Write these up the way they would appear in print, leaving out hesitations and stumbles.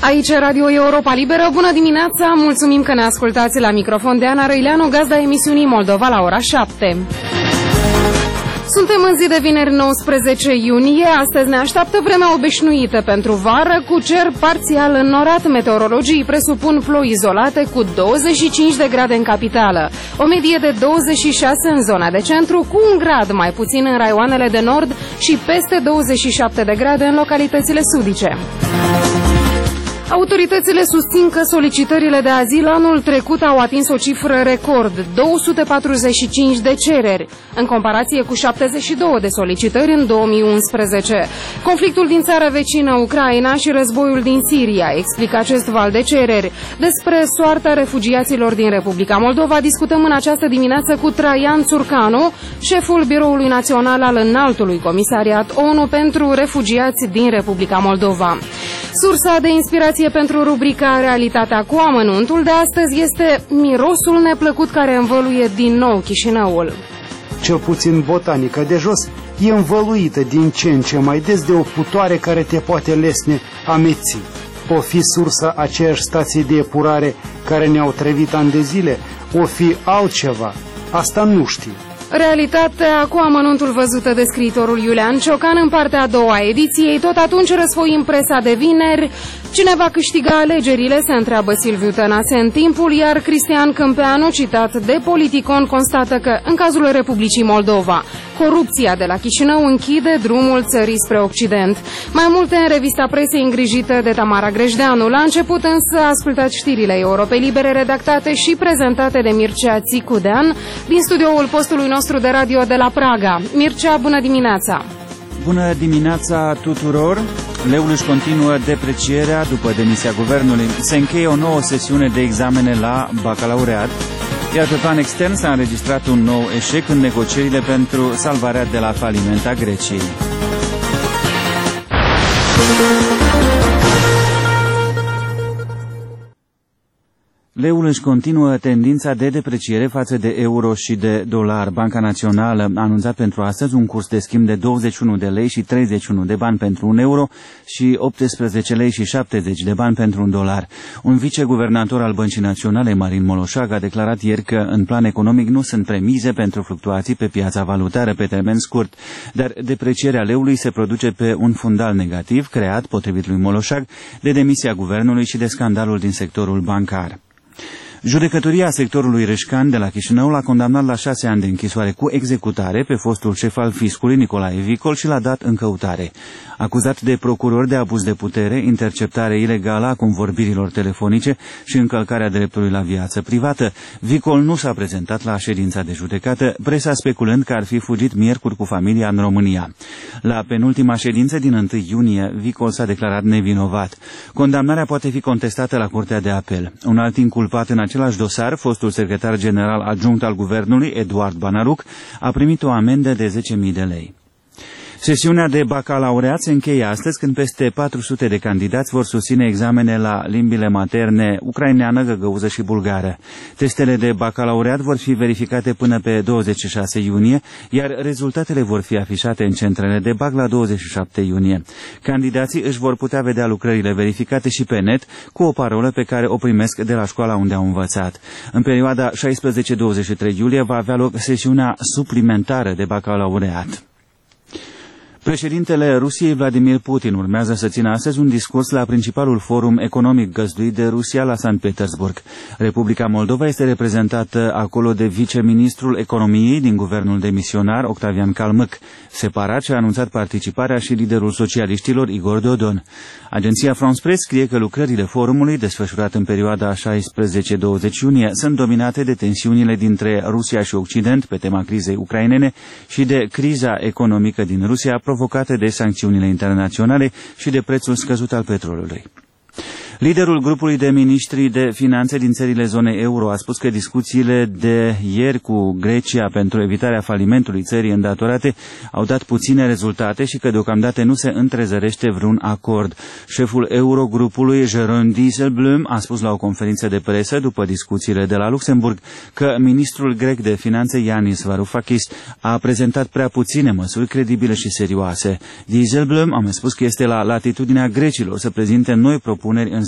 Aici Radio Europa Liberă, bună dimineața, mulțumim că ne ascultați la microfon de Ana Răileanu, gazda emisiunii Moldova la ora 7. Suntem în zi de vineri 19 iunie, astăzi ne așteaptă vremea obișnuită pentru vară, cu cer parțial înnorat. Meteorologii presupun ploi izolate cu 25 de grade în capitală, o medie de 26 în zona de centru, cu un grad mai puțin în raioanele de nord și peste 27 de grade în localitățile sudice. Autoritățile susțin că solicitările de azil anul trecut au atins o cifră record, 245 de cereri, în comparație cu 72 de solicitări în 2011. Conflictul din țara vecină, Ucraina, și războiul din Siria explică acest val de cereri. Despre soarta refugiaților din Republica Moldova discutăm în această dimineață cu Traian Țurcanu, șeful Biroului Național al Înaltului Comisariat ONU pentru Refugiați din Republica Moldova. Sursa de inspirație pentru rubrica Realitatea cu amănuntul de astăzi este mirosul neplăcut care învăluie din nou Chișinăul. Cel puțin botanica de jos e învăluită din ce în ce mai des de o putoare care te poate lesne ameții. O fi sursa aceeași stație de epurare care ne-au trăvit ani de zile, o fi altceva, asta nu știu. Realitatea cu amănuntul văzută de scriitorul Iulian Ciocan în partea a doua a ediției. Tot atunci răsfoim presa de vineri. Cine va câștiga alegerile, se întreabă Silviu Tănase în Timpul, iar Cristian Câmpeanu, citat de Politicon, constată că, în cazul Republicii Moldova, corupția de la Chișinău închide drumul țării spre Occident. Mai multe în revista presei îngrijită de Tamara Grejdeanu. La început însă ascultați știrile Europei Libere, redactate și prezentate de Mircea Țicudean din studioul postului nostru de radio de la Praga. Mircea, bună dimineața! Bună dimineața tuturor! Leul își continuă deprecierea după demisia guvernului. Se încheie o nouă sesiune de examene la bacalaureat, iar pe plan extern s-a înregistrat un nou eșec în negocierile pentru salvarea de la faliment a Greciei. Leul își continuă tendința de depreciere față de euro și de dolar. Banca Națională a anunțat pentru astăzi un curs de schimb de 21 de lei și 31 de bani pentru un euro și 18 lei și 70 de bani pentru un dolar. Un viceguvernator al Băncii Naționale, Marin Moloșag, a declarat ieri că în plan economic nu sunt premize pentru fluctuații pe piața valutară pe termen scurt, dar deprecierea leului se produce pe un fundal negativ creat, potrivit lui Moloșag, de demisia guvernului și de scandalul din sectorul bancar. Judecătoria sectorului Reșcan de la Chișinău l-a condamnat la 6 ani de închisoare cu executare pe fostul șef al fiscului Nicolae Vicol și l-a dat în căutare. Acuzat de procuror de abuz de putere, interceptare ilegală a convorbirilor telefonice și încălcarea dreptului la viață privată, Vicol nu s-a prezentat la ședința de judecată, presa speculând că ar fi fugit miercuri cu familia în România. La penultima ședință din 1 iunie, Vicol s-a declarat nevinovat. Condamnarea poate fi contestată la Curtea de Apel. Un alt inculpat în același dosar, fostul secretar general adjunct al guvernului, Eduard Banaruc, a primit o amendă de 10.000 de lei. Sesiunea de bacalaureat se încheie astăzi, când peste 400 de candidați vor susține examene la limbile materne ucraineană, găgăuză și bulgară. Testele de bacalaureat vor fi verificate până pe 26 iunie, iar rezultatele vor fi afișate în centrele de bac la 27 iunie. Candidații își vor putea vedea lucrările verificate și pe net, cu o parolă pe care o primesc de la școala unde au învățat. În perioada 16-23 iulie va avea loc sesiunea suplimentară de bacalaureat. Președintele Rusiei, Vladimir Putin, urmează să țină astăzi un discurs la principalul forum economic găzduit de Rusia la Sankt Petersburg. Republica Moldova este reprezentată acolo de viceministrul economiei din guvernul demisionar, Octavian Calmâc. Separat și-a anunțat participarea și liderul socialiștilor, Igor Dodon. Agenția France Press scrie că lucrările forumului, desfășurat în perioada 16-20 iunie, sunt dominate de tensiunile dintre Rusia și Occident pe tema crizei ucrainene și de criza economică din Rusia, provocate de sancțiunile internaționale și de prețul scăzut al petrolului. Liderul grupului de miniștri de finanțe din țările zonei euro a spus că discuțiile de ieri cu Grecia pentru evitarea falimentului țării îndatorate au dat puține rezultate și că deocamdată nu se întrezărește vreun acord. Șeful Eurogrupului, Jérôme Dijsselbloem, a spus la o conferință de presă după discuțiile de la Luxemburg că ministrul grec de finanțe, Yanis Varoufakis, a prezentat prea puține măsuri credibile și serioase. Dijsselbloem a mai spus că este la latitudinea grecilor să prezinte noi propuneri în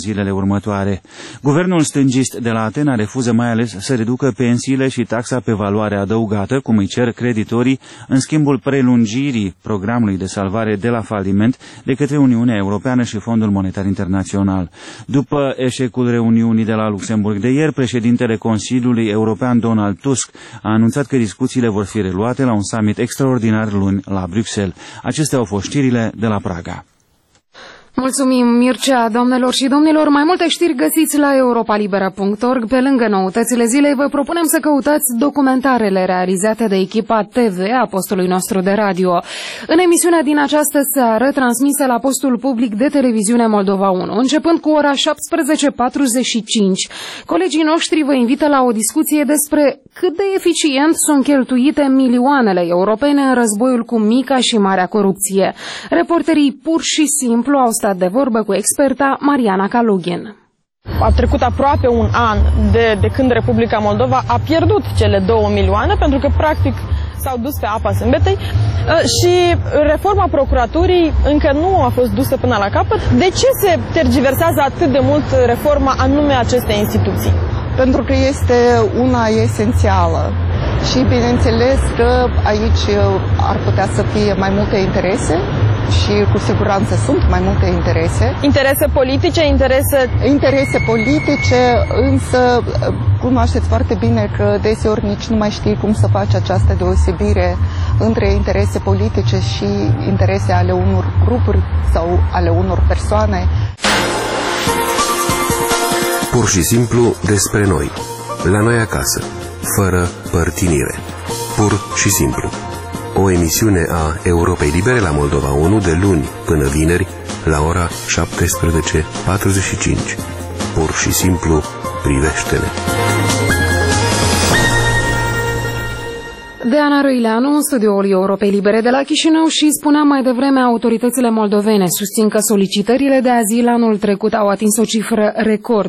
zilele următoare. Guvernul stângist de la Atena refuză mai ales să reducă pensiile și taxa pe valoare adăugată, cum îi cer creditorii, în schimbul prelungirii programului de salvare de la faliment de către Uniunea Europeană și Fondul Monetar Internațional. După eșecul reuniunii de la Luxemburg de ieri, președintele Consiliului European Donald Tusk a anunțat că discuțiile vor fi reluate la un summit extraordinar luni la Bruxelles. Acestea au fost știrile de la Praga. Mulțumim, Mircea, doamnelor și domnilor. Mai multe știri găsiți la europalibera.org. Pe lângă noutățile zilei, vă propunem să căutați documentarele realizate de echipa TV a postului nostru de radio. În emisiunea din această seară, transmisă la postul public de televiziune Moldova 1, începând cu ora 17:45, colegii noștri vă invită la o discuție despre cât de eficient sunt cheltuite milioanele europene în războiul cu mica și marea corupție. Reporterii pur și simplu au stat de vorbă cu experta Mariana Kalugin. A trecut aproape un an de când Republica Moldova a pierdut cele 2 milioane, pentru că practic s-au dus pe apa sâmbetei și reforma procuraturii încă nu a fost dusă până la capăt. De ce se tergiversează atât de mult reforma anume acestei instituții? Pentru că este una esențială și bineînțeles că aici ar putea să fie mai multe interese și cu siguranță sunt mai multe interese. Interese politice, interese politice, însă cunoașteți foarte bine că deseori nici nu mai știi cum să faci această deosebire între interese politice și interese ale unor grupuri sau ale unor persoane. Pur și simplu despre noi, la noi acasă, fără părtinire. Pur și simplu. O emisiune a Europei Libere la Moldova 1 de luni până vineri la ora 17:45. Pur și simplu privește-ne. Deana Răileanu, în studioul Europei Libere de la Chișinău, și spunea mai devreme, autoritățile moldovene susțin că solicitările de azil anul trecut au atins o cifră record.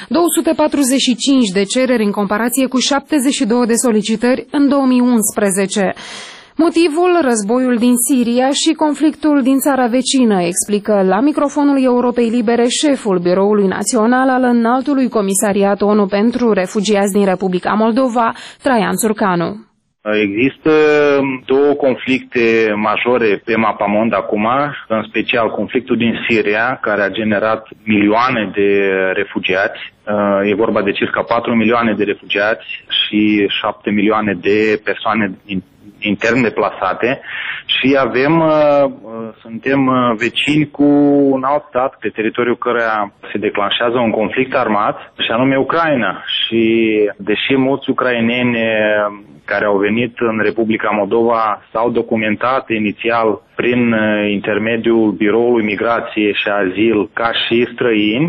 245 de cereri în comparație cu 72 de solicitări în 2011. Motivul, războiul din Siria și conflictul din țara vecină, explică la microfonul Europei Libere șeful Biroului Național al Înaltului Comisariat ONU pentru Refugiați din Republica Moldova, Traian Țurcanu. Există două conflicte majore pe mapamond acum, în special conflictul din Siria, care a generat milioane de refugiați. E vorba de circa 4 milioane de refugiați și 7 milioane de persoane intern deplasate și suntem vecini cu un alt stat pe teritoriul căruia se declanșează un conflict armat, și anume Ucraina. Și deși mulți ucraineni care au venit în Republica Moldova s-au documentat inițial prin intermediul Biroului Migrație și Azil ca și străini,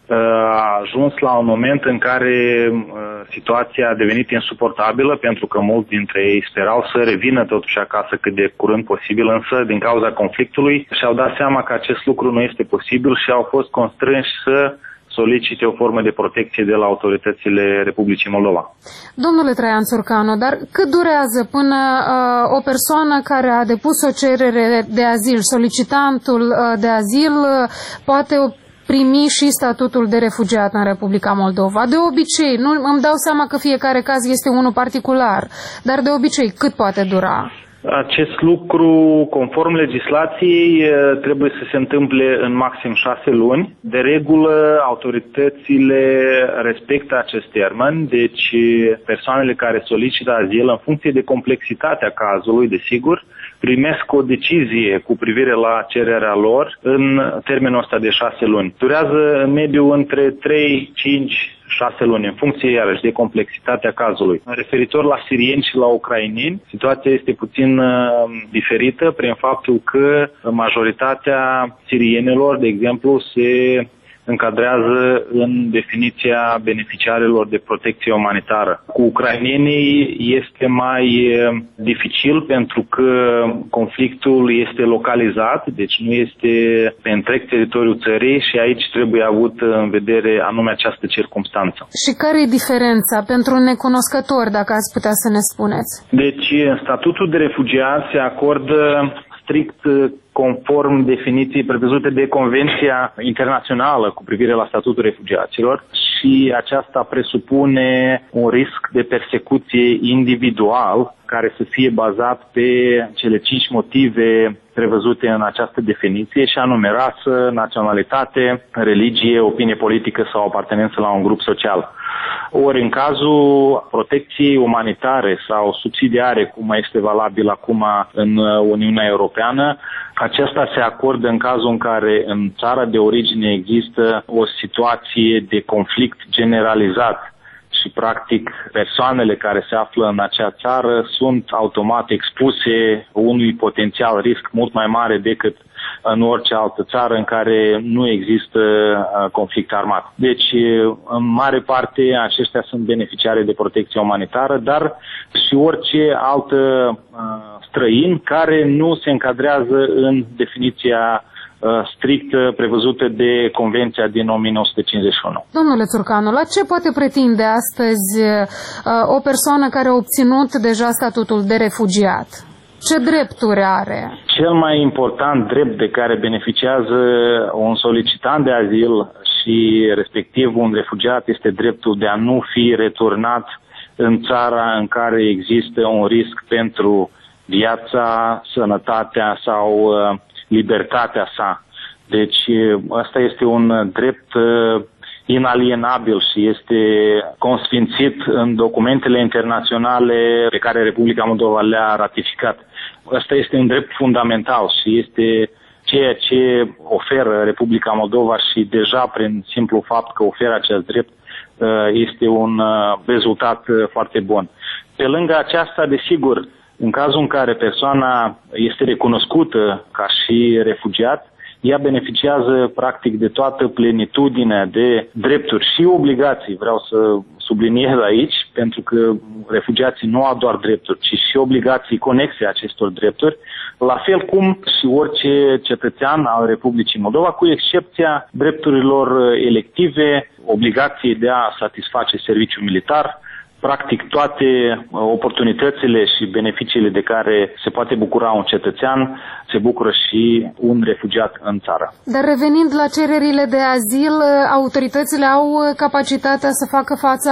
a ajuns la un moment în care situația a devenit insuportabilă, pentru că mulți dintre ei sperau să revină totuși acasă cât de curând posibil, însă din cauza conflictului și-au dat seama că acest lucru nu este posibil și au fost constrânși să solicite o formă de protecție de la autoritățile Republicii Moldova. Domnule Traian Țurcanu, dar cât durează până o persoană care a depus o cerere de azil, solicitantul de azil, poate primi și statutul de refugiat în Republica Moldova? De obicei, nu îmi dau seama că fiecare caz este unul particular, dar de obicei cât poate dura? Acest lucru, conform legislației, trebuie să se întâmple în maxim 6 luni. De regulă, autoritățile respectă acest termen, deci persoanele care solicită azil, în funcție de complexitatea cazului, desigur, primesc o decizie cu privire la cererea lor în termenul ăsta de 6 luni. Durează în mediu între 3, 5, 6 luni, în funcție iarăși de complexitatea cazului. Referitor la sirieni și la ucraineni, situația este puțin diferită prin faptul că majoritatea sirienilor, de exemplu, se încadrează în definiția beneficiarilor de protecție umanitară. Cu ucrainenii este mai dificil pentru că conflictul este localizat, deci nu este pe întreg teritoriul țării și aici trebuie avut în vedere anume această circumstanță. Și care e diferența pentru necunoscători, dacă ați putea să ne spuneți? Deci, statutul de refugiat se acordă strict conform definiției prevăzute de Convenția Internațională cu privire la statutul refugiaților și aceasta presupune un risc de persecuție individual care să fie bazat pe cele 5 motive prevăzute în această definiție, și anume rasă, naționalitate, religie, opinie politică sau apartenență la un grup social. Ori în cazul protecției umanitare sau subsidiare, cum este valabil acum în Uniunea Europeană, aceasta se acordă în cazul în care în țara de origine există o situație de conflict generalizat și, practic, persoanele care se află în acea țară sunt automat expuse unui potențial risc mult mai mare decât în orice altă țară în care nu există conflict armat. Deci, în mare parte, aceștia sunt beneficiari de protecție umanitară, dar și orice altă străin care nu se încadrează în definiția strict prevăzută de Convenția din 1951. Domnule Țurcanu, la ce poate pretinde astăzi o persoană care a obținut deja statutul de refugiat? Ce drepturi are? Cel mai important drept de care beneficiază un solicitant de azil și respectiv un refugiat este dreptul de a nu fi returnat în țara în care există un risc pentru viața, sănătatea sau libertatea sa. Deci ăsta este un drept inalienabil și este consfințit în documentele internaționale pe care Republica Moldova le-a ratificat. Ăsta este un drept fundamental și este ceea ce oferă Republica Moldova și deja prin simplu fapt că oferă acest drept este un rezultat foarte bun. Pe lângă aceasta, desigur, în cazul în care persoana este recunoscută ca și refugiat, ea beneficiază practic de toată plenitudinea de drepturi și obligații, vreau să subliniez aici, pentru că refugiații nu au doar drepturi, ci și obligații conexe acestor drepturi, la fel cum și orice cetățean al Republicii Moldova, cu excepția drepturilor elective, obligației de a satisface serviciul militar, practic toate oportunitățile și beneficiile de care se poate bucura un cetățean, se bucură și un refugiat în țară. Dar revenind la cererile de azil, autoritățile au capacitatea să facă față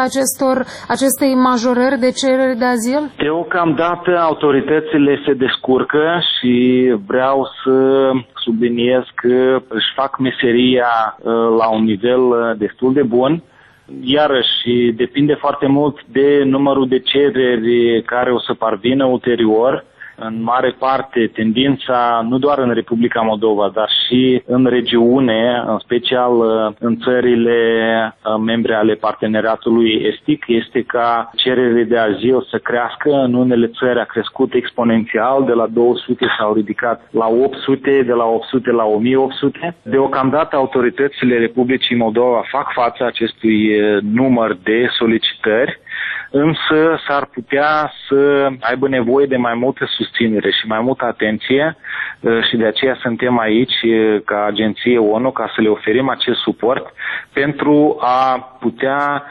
acestei majorări de cereri de azil? Deocamdată autoritățile se descurcă și vreau să subliniez că își fac meseria la un nivel destul de bun. Iarăși, depinde foarte mult de numărul de cereri care o să parvină ulterior. În mare parte, tendința, nu doar în Republica Moldova, dar și în regiune, în special în țările membre ale parteneriatului estic, este ca cererile de azil să crească. În unele țări a crescut exponențial, de la 200 s-au ridicat la 800, de la 800 la 1800. Deocamdată, autoritățile Republicii Moldova fac față acestui număr de solicitări, însă s-ar putea să aibă nevoie de mai multă susținere și mai multă atenție și de aceea suntem aici ca agenție ONU ca să le oferim acest suport pentru a putea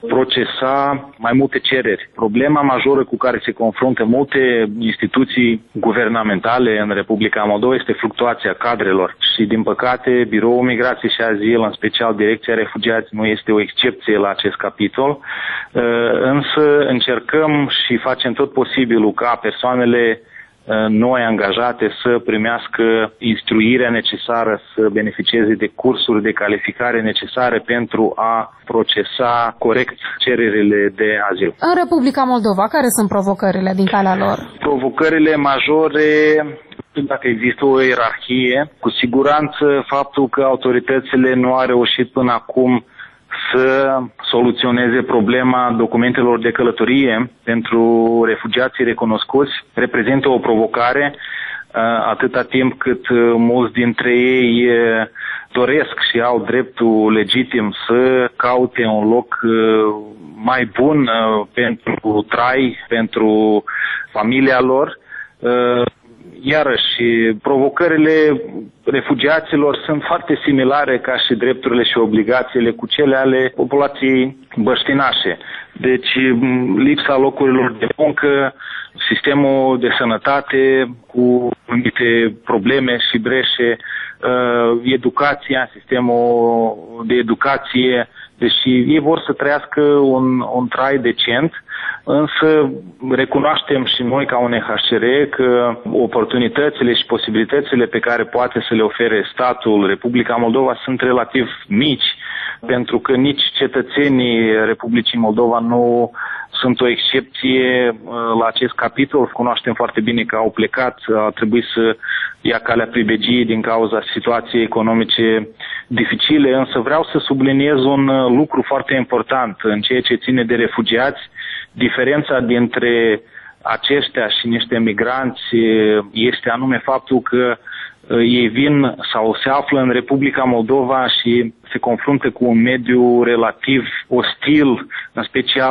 procesa mai multe cereri. Problema majoră cu care se confruntă multe instituții guvernamentale în Republica Moldova este fluctuația cadrelor și, din păcate, Biroul Migrației și Azil, în special Direcția Refugiați, nu este o excepție la acest capitol, însă încercăm și facem tot posibilul ca persoanele noi angajate să primească instruirea necesară, să beneficieze de cursuri de calificare necesare pentru a procesa corect cererile de azil. În Republica Moldova, care sunt provocările din calea lor? Provocările majore, dacă există o ierarhie, cu siguranță faptul că autoritățile nu au reușit până acum să soluționeze problema documentelor de călătorie pentru refugiații recunoscuți reprezintă o provocare atâta timp cât mulți dintre ei doresc și au dreptul legitim să caute un loc mai bun pentru trai, pentru familia lor. Iarăși, provocările refugiaților sunt foarte similare ca și drepturile și obligațiile cu cele ale populației băștinașe. Deci, lipsa locurilor de muncă, sistemul de sănătate cu anumite probleme și breșe, educația, sistemul de educație, deși ei vor să trăiască un trai decent, însă recunoaștem și noi ca UNHCR că oportunitățile și posibilitățile pe care poate să le ofere statul Republica Moldova sunt relativ mici, pentru că nici cetățenii Republicii Moldova nu sunt o excepție la acest capitol. Cunoaștem foarte bine că au plecat, a trebuit să ia calea pribegiei din cauza situației economice dificile, însă vreau să subliniez un lucru foarte important în ceea ce ține de refugiați. Diferența dintre aceștia și niște migranți este anume faptul că ei vin sau se află în Republica Moldova și se confruntă cu un mediu relativ ostil, în special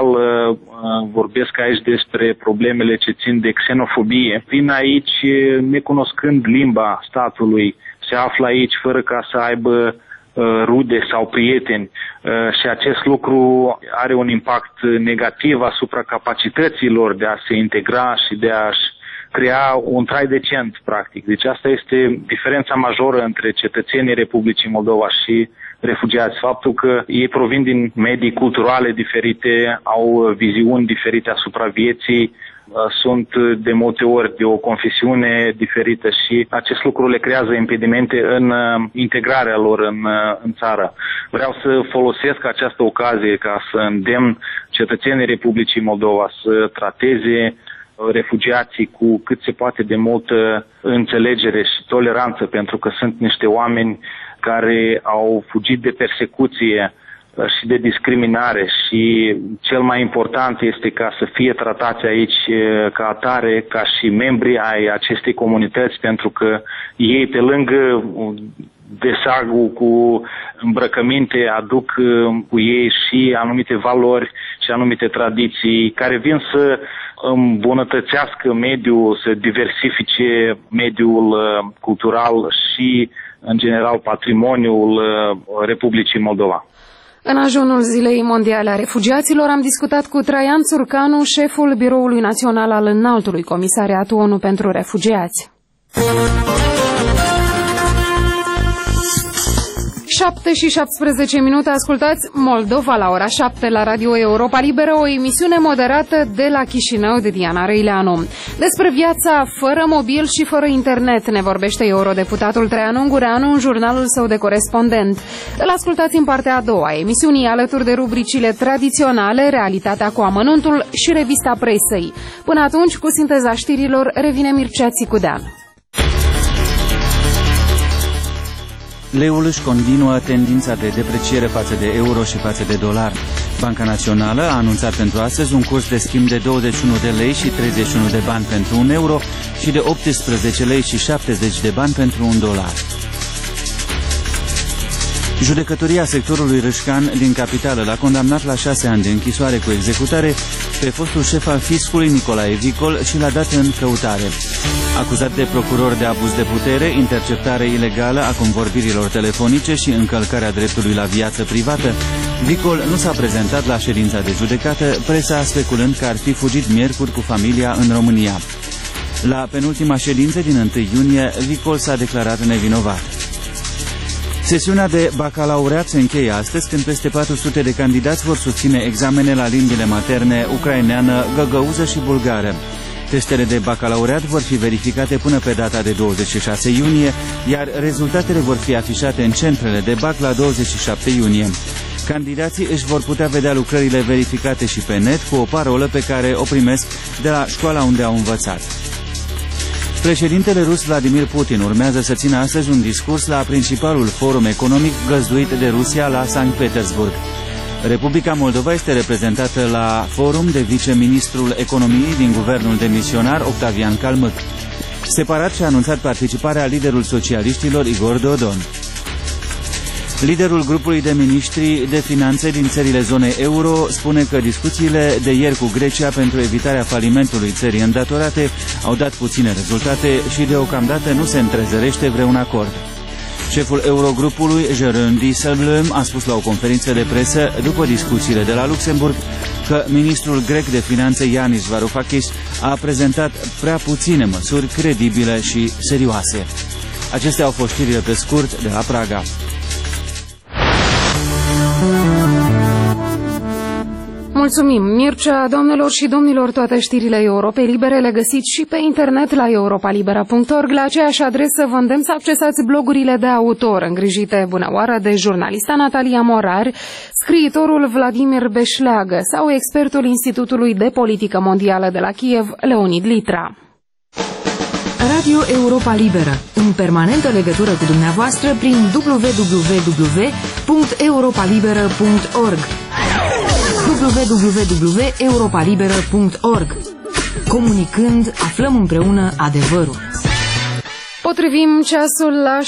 vorbesc aici despre problemele ce țin de xenofobie. Vin aici necunoscând limba statului, se află aici fără ca să aibă rude sau prieteni și acest lucru are un impact negativ asupra capacităților de a se integra și de a-și crea un trai decent, practic. Deci asta este diferența majoră între cetățenii Republicii Moldova și refugiați. Faptul că ei provin din medii culturale diferite, au viziuni diferite asupra vieții, sunt de multe ori de o confesiune diferită și acest lucru le creează impedimente în integrarea lor în țară. Vreau să folosesc această ocazie ca să îndemn cetățenii Republicii Moldova să trateze refugiații cu cât se poate de multă înțelegere și toleranță, pentru că sunt niște oameni care au fugit de persecuție și de discriminare și cel mai important este ca să fie tratați aici ca atare, ca și membri ai acestei comunități, pentru că ei, pe lângă desagul cu îmbrăcăminte, aduc cu ei și anumite valori și anumite tradiții care vin să îmbunătățească mediul, să diversifice mediul cultural și, în general, patrimoniul Republicii Moldova. În ajunul Zilei Mondiale a Refugiaților am discutat cu Traian Țurcanu, șeful Biroului Național al Înaltului Comisariat ONU pentru Refugiați. 7 și 17 minute, ascultați Moldova la ora 7 la Radio Europa Liberă, o emisiune moderată de la Chișinău de Diana Răileanu. Despre viața fără mobil și fără internet ne vorbește eurodeputatul Traian Ungureanu în jurnalul său de corespondent. Îl ascultați în partea a doua a emisiunii alături de rubricile tradiționale, Realitatea cu amănuntul și Revista Presei. Până atunci, cu sinteza știrilor, revine Mircea Țicudean. Leul își continuă tendința de depreciere față de euro și față de dolar. Banca Națională a anunțat pentru astăzi un curs de schimb de 21 de lei și 31 de bani pentru un euro și de 18 lei și 70 de bani pentru un dolar. Judecătoria sectorului Râșcan din capitală l-a condamnat la 6 ani de închisoare cu executare pe fostul șef al fiscului Nicolae Vicol și l-a dat în căutare. Acuzat de procuror de abuz de putere, interceptare ilegală a convorbirilor telefonice și încălcarea dreptului la viață privată, Vicol nu s-a prezentat la ședința de judecată, presa speculând că ar fi fugit miercuri cu familia în România. La penultima ședință din 1 iunie, Vicol s-a declarat nevinovat. Sesiunea de bacalaureat se încheie astăzi, când peste 400 de candidați vor susține examene la limbile materne ucraineană, găgăuză și bulgară. Testele de bacalaureat vor fi verificate până pe data de 26 iunie, iar rezultatele vor fi afișate în centrele de bac la 27 iunie. Candidații își vor putea vedea lucrările verificate și pe net cu o parolă pe care o primesc de la școala unde au învățat. Președintele rus Vladimir Putin urmează să țină astăzi un discurs la principalul forum economic găzduit de Rusia la Sankt Petersburg. Republica Moldova este reprezentată la forum de viceministrul economiei din guvernul demisionar Octavian Calmâc. Separat și-a anunțat participarea liderul socialiștilor Igor Dodon. Liderul grupului de miniștri de finanțe din țările zonei euro spune că discuțiile de ieri cu Grecia pentru evitarea falimentului țării îndatorate au dat puține rezultate și deocamdată nu se întrezărește vreun acord. Șeful Eurogrupului, Jeroen Dijsselbloem, a spus la o conferință de presă după discuțiile de la Luxemburg că ministrul grec de finanțe Yanis Varoufakis a prezentat prea puține măsuri credibile și serioase. Acestea au fost știrile pe scurt de la Praga. Mulțumim, Mircea. Doamnelor și domnilor, toate știrile Europei Libere le găsiți și pe internet la europalibera.org. La aceeași adresă vă îndemn să accesați blogurile de autor îngrijite bunăoară de jurnalista Natalia Morar, scriitorul Vladimir Beșleagă sau expertul Institutului de Politică Mondială de la Kiev, Leonid Litra. Radio Europa Liberă, în permanentă legătură cu dumneavoastră prin www.europalibera.org www.europalibera.org. Comunicând, aflăm împreună adevărul. Potrivim ceasul la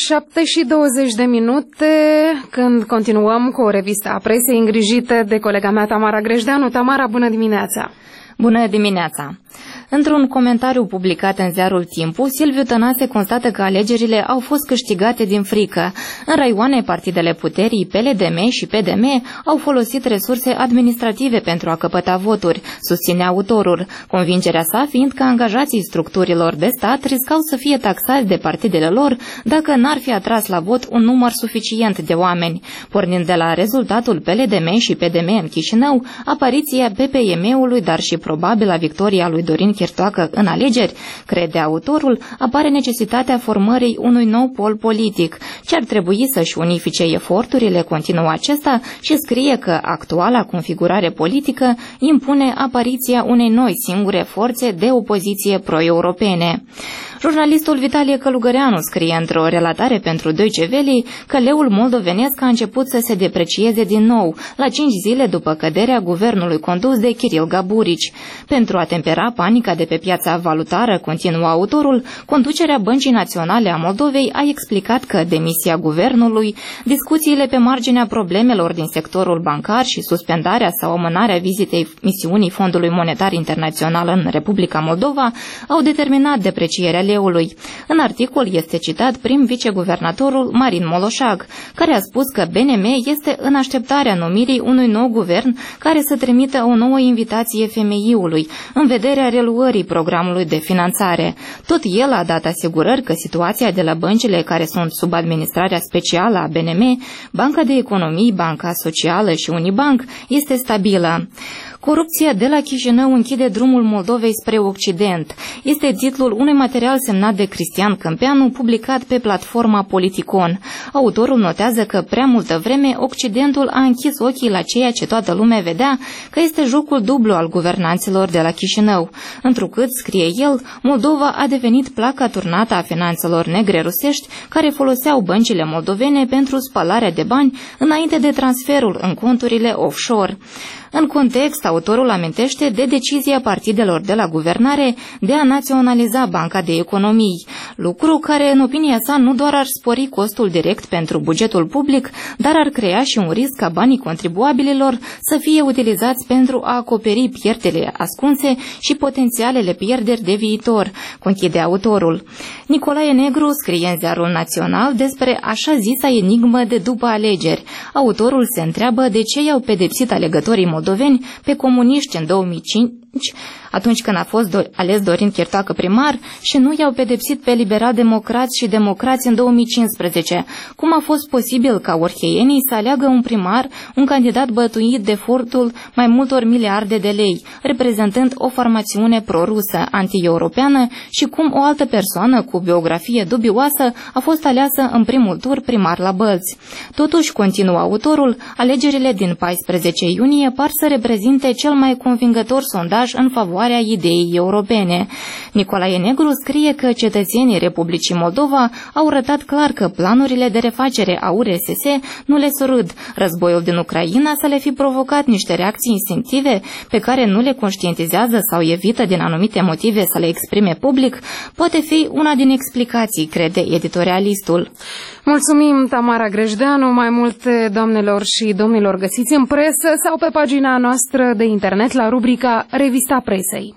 7:20, când continuăm cu o revistă a presei îngrijită de colega mea Tamara Grejdeanu. Tamara, bună dimineața! Bună dimineața! Într-un comentariu publicat în ziarul Timpul, Silviu Tănase constată că alegerile au fost câștigate din frică. În raioane, partidele puterii, PLDM și PDM au folosit resurse administrative pentru a căpăta voturi, susține autorul, convingerea sa fiind că angajații structurilor de stat riscau să fie taxați de partidele lor dacă n-ar fi atras la vot un număr suficient de oameni. Pornind de la rezultatul PLDM și PDM în Chișinău, apariția PPM-ului, dar și probabilă victoria lui Dorin Chirtoacă în alegeri, crede autorul, apare necesitatea formării unui nou pol politic, ce ar trebui să-și unifice eforturile, continuă acesta, și scrie că actuala configurare politică impune apariția unei noi singure forțe de opoziție pro-europene. Jurnalistul Vitalie Călugăreanu scrie într-o relatare pentru Deutsche Welle că leul moldovenesc a început să se deprecieze din nou, la 5 zile după căderea guvernului condus de Kiril Gaburici. Pentru a tempera panica de pe piața valutară, continuă autorul, conducerea Băncii Naționale a Moldovei a explicat că demisia guvernului, discuțiile pe marginea problemelor din sectorul bancar și suspendarea sau amânarea vizitei misiunii Fondului Monetar Internațional în Republica Moldova au determinat deprecierea leului. În articol este citat prim viceguvernatorul Marin Moloșag, care a spus că BNM este în așteptarea numirii unui nou guvern care să trimită o nouă invitație FMI-ului în vederea reluării programului de finanțare. Tot el a dat asigurări că situația de la băncile care sunt sub administrarea specială a BNM, Banca de Economii, Banca Socială și Unibank, este stabilă. Corupția de la Chișinău închide drumul Moldovei spre Occident. Este titlul unui material semnat de Cristian Câmpeanu, publicat pe platforma Politicon. Autorul notează că prea multă vreme Occidentul a închis ochii la ceea ce toată lumea vedea că este jocul dublu al guvernanților de la Chișinău. Întrucât, scrie el, Moldova a devenit placa turnată a finanțelor negre rusești care foloseau băncile moldovene pentru spălarea de bani înainte de transferul în conturile offshore. În context, autorul amintește de decizia partidelor de la guvernare de a naționaliza Banca de Economii, lucru care, în opinia sa, nu doar ar spori costul direct pentru bugetul public, dar ar crea și un risc ca banii contribuabililor să fie utilizați pentru a acoperi pierderile ascunse și potențialele pierderi de viitor, conchide autorul. Nicolae Negru scrie în Ziarul Național despre așa zisa enigmă de după alegeri. Autorul se întreabă de ce i-au pedepsit alegătorii moldoveni pe comuniști în 2005, atunci când a fost ales Dorin Chirtoacă primar, și nu i-au pedepsit pe liberal-democrați și democrați în 2015. Cum a fost posibil ca orheienii să aleagă un primar, un candidat bătuit de furtul mai multor miliarde de lei, reprezentând o formațiune pro-rusă, anti-europeană, și cum o altă persoană cu biografie dubioasă a fost aleasă în primul tur primar la Bălți. Totuși, continuă autorul, alegerile din 14 iunie par să reprezinte cel mai convingător sondaj în favoarea ideii europene. Nicolae Negru scrie că cetățenii Republicii Moldova au arătat clar că planurile de refacere a URSS nu le surâd. Războiul din Ucraina să le fi provocat niște reacții instinctive pe care nu le conștientizează sau evită din anumite motive să le exprime public, poate fi una din explicații, crede editorialistul. Mulțumim, Tamara Grejdeanu. Mai multe, doamnelor și domnilor, găsiți în presă sau pe pagina noastră de internet la rubrica Revista Presei.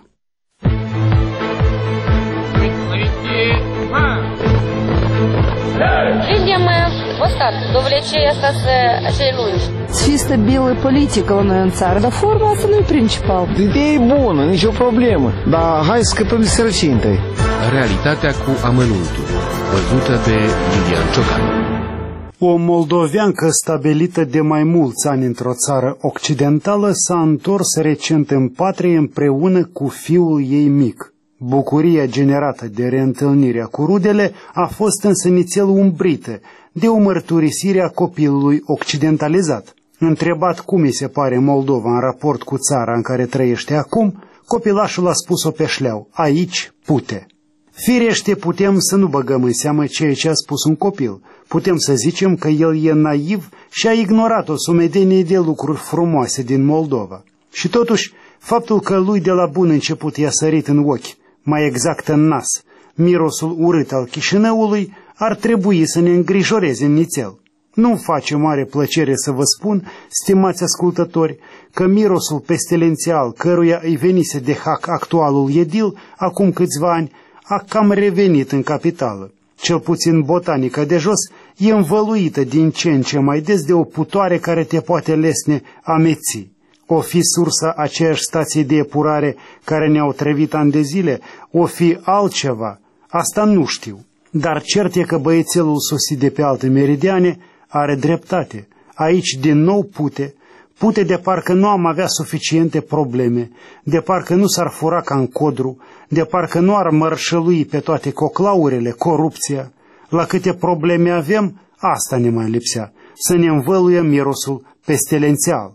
Видимо, вот stat. Dovlecei asta să acei lungi. Să fie stabilă politică la noi în țară, dar forma asta nu e principal. Ideea e bună, nicio problemă, dar hai să scăpăm de sărăcie întâi. Realitatea cu amănuntul, văzută de Lilian Ciocan. O moldoveancă stabilită de mai mulți ani într-o țară occidentală s-a întors recent în patrie împreună cu fiul ei mic. Bucuria generată de reîntâlnirea cu rudele a fost însă nițel umbrită de o mărturisire a copilului occidentalizat. Întrebat cum îi se pare Moldova în raport cu țara în care trăiește acum, copilașul a spus-o pe șleau: aici pute. Firește, putem să nu băgăm în seamă ceea ce a spus un copil. Putem să zicem că el e naiv și a ignorat o sumedenie de lucruri frumoase din Moldova. Și totuși, faptul că lui de la bun început i-a sărit în ochi, mai exact în nas, mirosul urât al Chișinăului, ar trebui să ne îngrijoreze în nițel. Nu-mi face mare plăcere să vă spun, stimați ascultători, că mirosul pestilențial căruia îi venise de hac actualul edil acum câțiva ani a cam revenit în capitală. Cel puțin botanica de jos e învăluită din ce în ce mai des de o putoare care te poate lesne ameții. O fi sursa aceeași stației de epurare care ne-au trăvit ani de zile, o fi altceva, asta nu știu. Dar cert e că băiețelul sosit de pe alte meridiane are dreptate. Aici din nou pute de parcă nu am avea suficiente probleme, de parcă nu s-ar fura ca în Codru, de parcă nu ar mărșălui pe toate coclaurile corupția. La câte probleme avem, asta ne mai lipsea, să ne învăluie mirosul pestilențial.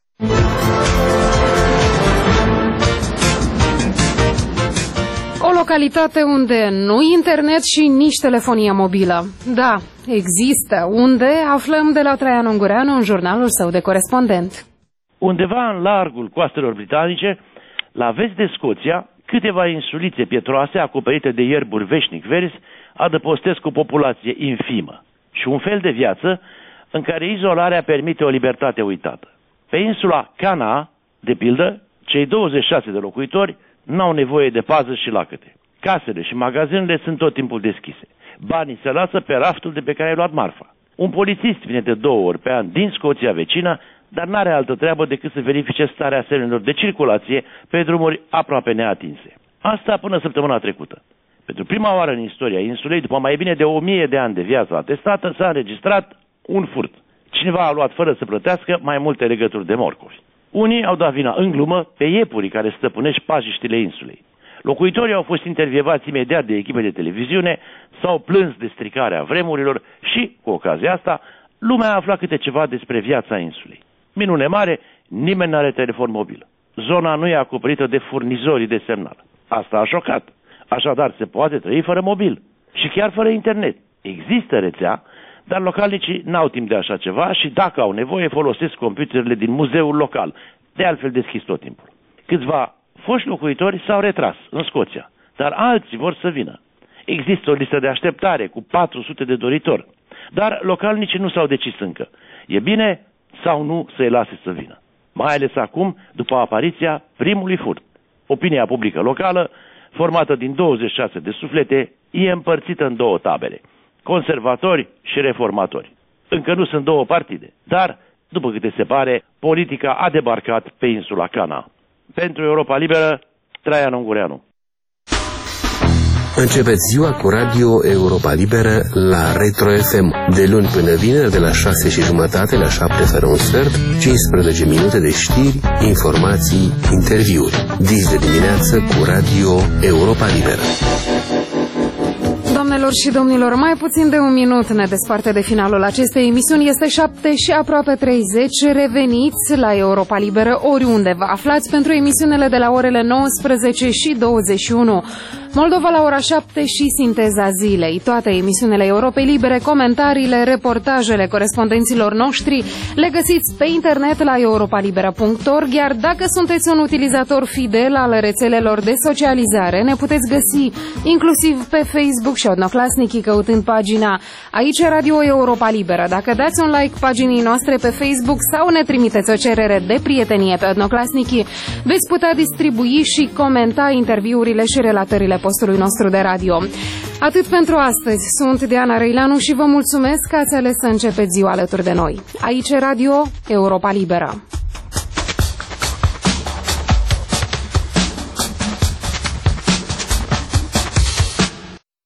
O localitate unde nu internet și nici telefonia mobilă. Da, există. Unde? Aflăm de la Traian Ungureanu în jurnalul său de corespondent. Undeva în largul coastelor britanice, la vest de Scoția, câteva insulițe pietroase acoperite de ierburi veșnic verzi adăpostesc o populație infimă și un fel de viață în care izolarea permite o libertate uitată. Pe insula Cana, de pildă, cei 26 de locuitori n-au nevoie de pază și lacăte. Casele și magazinele sunt tot timpul deschise. Banii se lasă pe raftul de pe care ai luat marfa. Un polițist vine de 2 ori pe an din Scoția vecină, dar n-are altă treabă decât să verifice starea semnelor de circulație pe drumuri aproape neatinse. Asta până săptămâna trecută. Pentru prima oară în istoria insulei, după mai bine de 1000 de ani de viață atestată, s-a înregistrat un furt. Cineva a luat fără să plătească mai multe legături de morcovi. Unii au dat vina în glumă pe iepurii care stăpânești pajiștile insulei. Locuitorii au fost intervievați imediat de echipe de televiziune, s-au plâns de stricarea vremurilor și, cu ocazia asta, lumea a aflat câte ceva despre viața insulei. Minune mare, nimeni n-are telefon mobil. Zona nu e acoperită de furnizorii de semnal. Asta a șocat. Așadar, se poate trăi fără mobil și chiar fără internet. Există rețea, dar localnicii n-au timp de așa ceva și, dacă au nevoie, folosesc computerele din muzeul local, de altfel deschis tot timpul. Câțiva foști locuitori s-au retras în Scoția, dar alții vor să vină. Există o listă de așteptare cu 400 de doritori, dar localnicii nu s-au decis încă. E bine sau nu să-i lase să vină? Mai ales acum, după apariția primului furt. Opinia publică locală, formată din 26 de suflete, e împărțită în 2 tabere: conservatori și reformatori. Încă nu sunt 2 partide, dar, după câte se pare, politica a debarcat pe insula Cana. Pentru Europa Liberă, Traian Ungureanu. Începeți ziua cu Radio Europa Liberă la Retro FM, de luni până vineri, de la 6:30 la 7 fără un sfert, 15 minute de știri, informații, interviuri. Dis de dimineață cu Radio Europa Liberă. Doamnelor și domnilor, mai puțin de 1 minut ne desparte de finalul acestei emisiuni. Este 7 și aproape 30. Reveniți la Europa Liberă oriunde vă aflați pentru emisiunile de la orele 19 și 21. Moldova la ora 7 și Sinteza Zilei. Toate emisiunile Europei Libere, comentariile, reportajele corespondenților noștri le găsiți pe internet la europalibera.org, iar dacă sunteți un utilizator fidel al rețelelor de socializare, ne puteți găsi inclusiv pe Facebook și Odnoclasnici căutând pagina Aici Radio Europa Liberă. Dacă dați un like paginii noastre pe Facebook sau ne trimiteți o cerere de prietenie pe Odnoclasnici, veți putea distribui și comenta interviurile și relatările postului nostru de radio. Atât pentru astăzi. Sunt Diana Răileanu și vă mulțumesc că ați ales să începeți ziua alături de noi. Aici Radio Europa Liberă.